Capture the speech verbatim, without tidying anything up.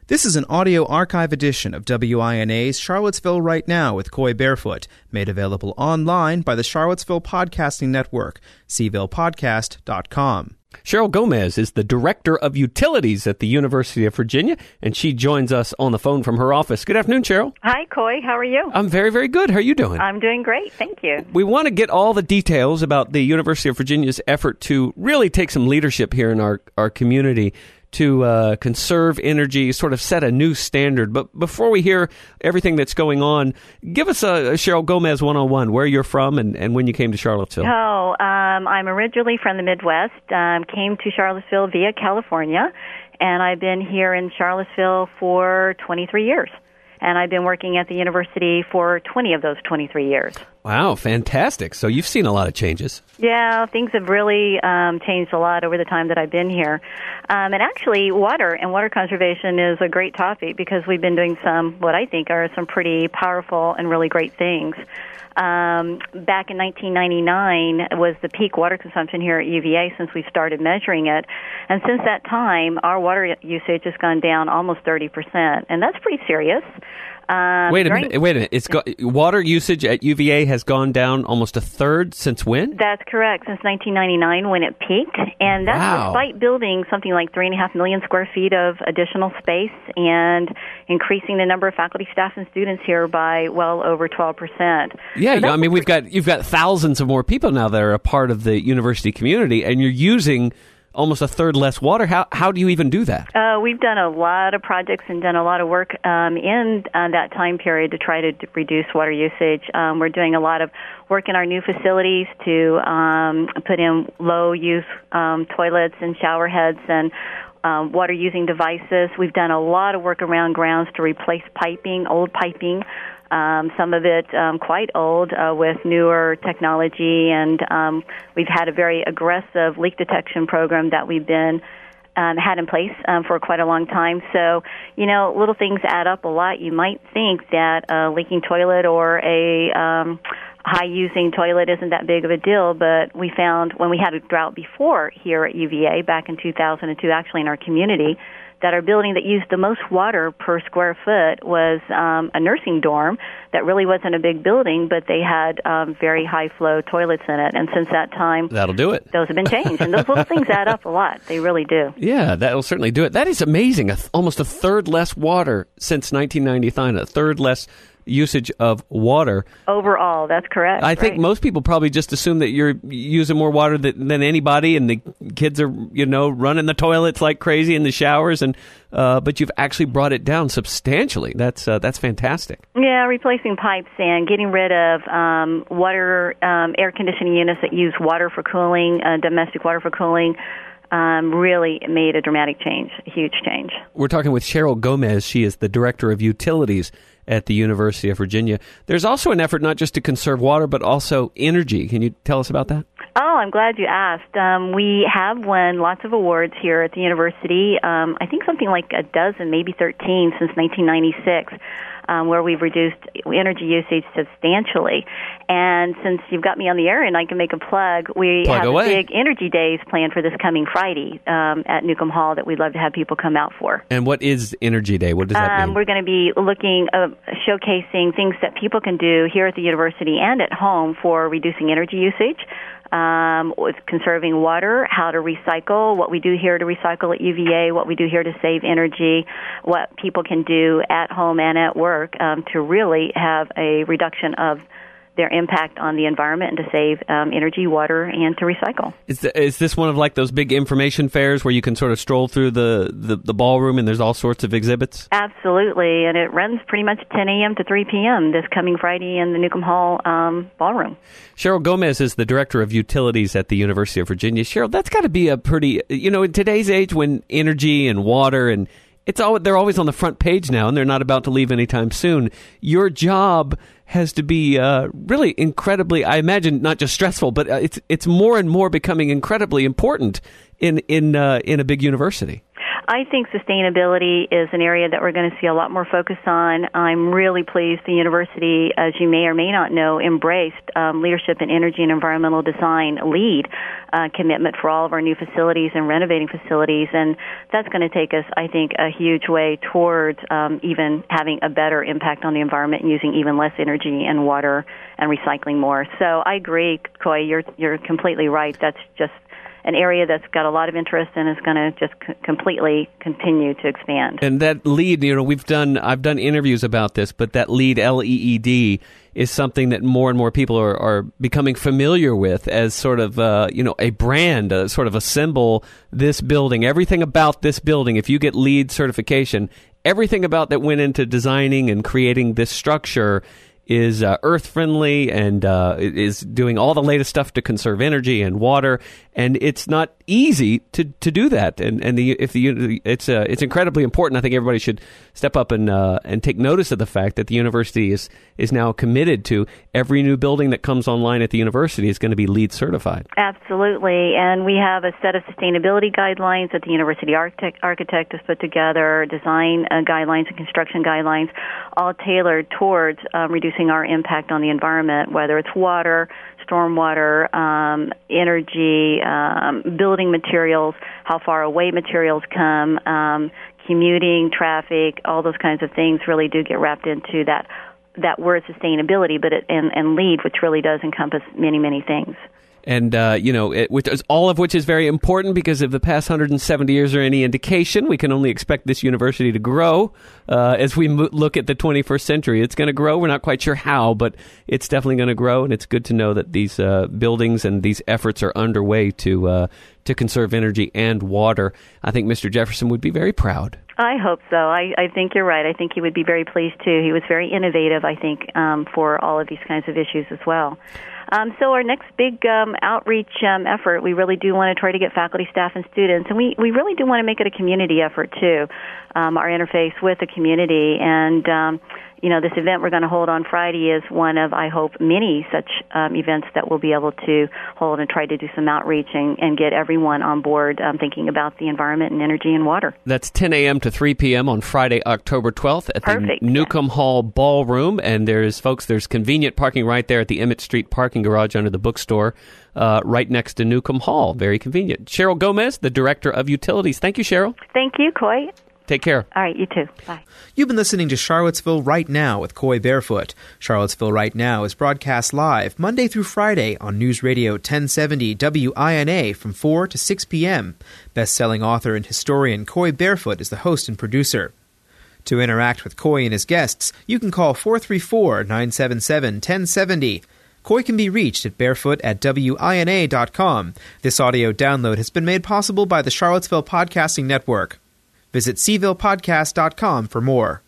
This is an audio archive edition of W I N A's Charlottesville Right Now with Coy Barefoot, made available online by the Charlottesville Podcasting Network, c ville podcast dot com. Cheryl Gomez is the Director of Utilities at the University of Virginia, and she joins us on the phone from her office. Good afternoon, Cheryl. Hi, Coy. How are you? I'm very, very good. How are you doing? I'm doing great. Thank you. We want to get all the details about the University of Virginia's effort to really take some leadership here in our, our community to uh, conserve energy, sort of set a new standard. But before we hear everything that's going on, give us a, a Cheryl Gomez one-on-one, where you're from and, and when you came to Charlottesville. Oh, um, I'm originally from the Midwest, um, came to Charlottesville via California, and I've been here in Charlottesville for twenty-three years. And I've been working at the university for twenty of those twenty-three years. Wow, fantastic. So you've seen a lot of changes. Yeah, things have really um, changed a lot over the time that I've been here. Um, and actually, water and water conservation is a great topic because we've been doing some, what I think are some pretty powerful and really great things. Um, back in nineteen ninety-nine was the peak water consumption here at U V A since we started measuring it. And since that time, our water usage has gone down almost thirty percent. And that's pretty serious. Um, wait a during, minute. Wait a minute. It's got, water usage at U V A has gone down almost a third since when? That's correct. Since nineteen ninety-nine, when it peaked, and that's wow. despite building something like three and a half million square feet of additional space and increasing the number of faculty, staff, and students here by well over twelve percent. Yeah, so I mean, we've got you've got thousands of more people now that are a part of the university community, and you're using almost a third less water. How how do you even do that? Uh, we've done a lot of projects and done a lot of work um, in uh, that time period to try to d- reduce water usage. Um, we're doing a lot of work in our new facilities to um, put in low-use um, toilets and shower heads and um, water-using devices. We've done a lot of work around grounds to replace piping, old piping. Um, some of it um, quite old uh, with newer technology, and um, we've had a very aggressive leak detection program that we've been um, had in place um, for quite a long time. So, you know, little things add up a lot. You might think that a leaking toilet or a um, high-using toilet isn't that big of a deal, but we found when we had a drought before here at U V A back in two thousand two, actually in our community, that our building that used the most water per square foot was um, a nursing dorm that really wasn't a big building, but they had um, very high-flow toilets in it. And since that time, that'll do it. Those have been changed. And those little things add up a lot. They really do. Yeah, that'll certainly do it. That is amazing. A th- almost a third less water since nineteen ninety-nine, a third less usage of water. Overall, that's correct. I think right. most people probably just assume that you're using more water than, than anybody, and the kids are, you know, running the toilets like crazy in the showers, and uh, but you've actually brought it down substantially. That's uh, that's fantastic. Yeah, replacing pipes and getting rid of um, water, um, air conditioning units that use water for cooling, uh, domestic water for cooling. Um, really made a dramatic change, a huge change. We're talking with Cheryl Gomez. She is the Director of Utilities at the University of Virginia. There's also an effort not just to conserve water, but also energy. Can you tell us about that? Oh, I'm glad you asked. Um, we have won lots of awards here at the university. Um, I think something like a dozen, maybe thirteen since nineteen ninety-six. Um, where we've reduced energy usage substantially. And since you've got me on the air and I can make a plug, we plug have away. a big energy days planned for this coming Friday um, at Newcomb Hall that we'd love to have people come out for. And what is Energy Day? What does that um, mean? We're going to be looking, uh, showcasing things that people can do here at the university and at home for reducing energy usage. Um, with conserving water, how to recycle, what we do here to recycle at U V A, what we do here to save energy, what people can do at home and at work um, to really have a reduction of their impact on the environment and to save um, energy, water, and to recycle. Is, the, is this one of like those big information fairs where you can sort of stroll through the, the, the ballroom and there's all sorts of exhibits? Absolutely, and it runs pretty much ten a.m. to three p.m. this coming Friday in the Newcomb Hall um, ballroom. Cheryl Gomez is the Director of Utilities at the University of Virginia. Cheryl, that's got to be a pretty, you know, in today's age when energy and water and it's all, they're always on the front page now, and they're not about to leave anytime soon. Your job has to be uh, really incredibly, I imagine, not just stressful, but uh, it's it's more and more becoming incredibly important in in uh, in a big university. I think sustainability is an area that we're going to see a lot more focus on. I'm really pleased the university, as you may or may not know, embraced um, Leadership in Energy and Environmental Design LEED uh, commitment for all of our new facilities and renovating facilities, and that's going to take us, I think, a huge way towards um, even having a better impact on the environment and using even less energy and water and recycling more. So I agree, Coy, you're, you're completely right. That's just an area that's got a lot of interest and is going to just c- completely continue to expand. And that LEED, you know, we've done, I've done interviews about this, but that LEED, L E E D, is something that more and more people are, are becoming familiar with as sort of, uh, you know, a brand, a sort of a symbol. This building, everything about this building, if you get LEED certification, everything about that went into designing and creating this structure is uh, earth-friendly and uh, is doing all the latest stuff to conserve energy and water, and it's not easy to, to do that. And and the if the it's uh, it's incredibly important. I think everybody should step up and uh, and take notice of the fact that the university is is now committed to every new building that comes online at the university is going to be LEED certified. Absolutely, and we have a set of sustainability guidelines that the university architect architect has put together, design uh, guidelines and construction guidelines, all tailored towards um, reducing our impact on the environment, whether it's water, stormwater, um, energy, um, building materials, how far away materials come, um, commuting, traffic, all those kinds of things really do get wrapped into that that word sustainability, but it, and, and LEED, which really does encompass many, many things. And, uh, you know, it, which is, all of which is very important because if the past one hundred seventy years are any indication, we can only expect this university to grow uh, as we mo- look at the twenty-first century. It's going to grow. We're not quite sure how, but it's definitely going to grow. And it's good to know that these uh, buildings and these efforts are underway to uh, to conserve energy and water. I think Mister Jefferson would be very proud. I hope so. I, I think you're right. I think he would be very pleased, too. He was very innovative, I think, um, for all of these kinds of issues as well. Um, so our next big um, outreach um, effort, we really do want to try to get faculty, staff, and students, and we, we really do want to make it a community effort, too, um, our interface with the community. And, um, you know, this event we're going to hold on Friday is one of, I hope, many such um, events that we'll be able to hold and try to do some outreach and, and get everyone on board um, thinking about the environment and energy and water. That's ten a.m. to three p.m. on Friday, October twelfth at Perfect, the Newcomb yeah. Hall Ballroom. And there's, folks, there's convenient parking right there at the Emmett Street parking garage under the bookstore uh, right next to Newcomb Hall. Very convenient. Cheryl Gomez, the Director of Utilities. Thank you, Cheryl. Thank you, Coy. Take care. All right, you too. Bye. You've been listening to Charlottesville Right Now with Coy Barefoot. Charlottesville Right Now is broadcast live Monday through Friday on News Radio ten seventy W I N A from four to six p.m. Best-selling author and historian Coy Barefoot is the host and producer. To interact with Coy and his guests, you can call four three four, nine seven seven, one zero seven zero. Coy can be reached at barefoot at W I N A dot com. This audio download has been made possible by the Charlottesville Podcasting Network. Visit c ville podcast dot com for more.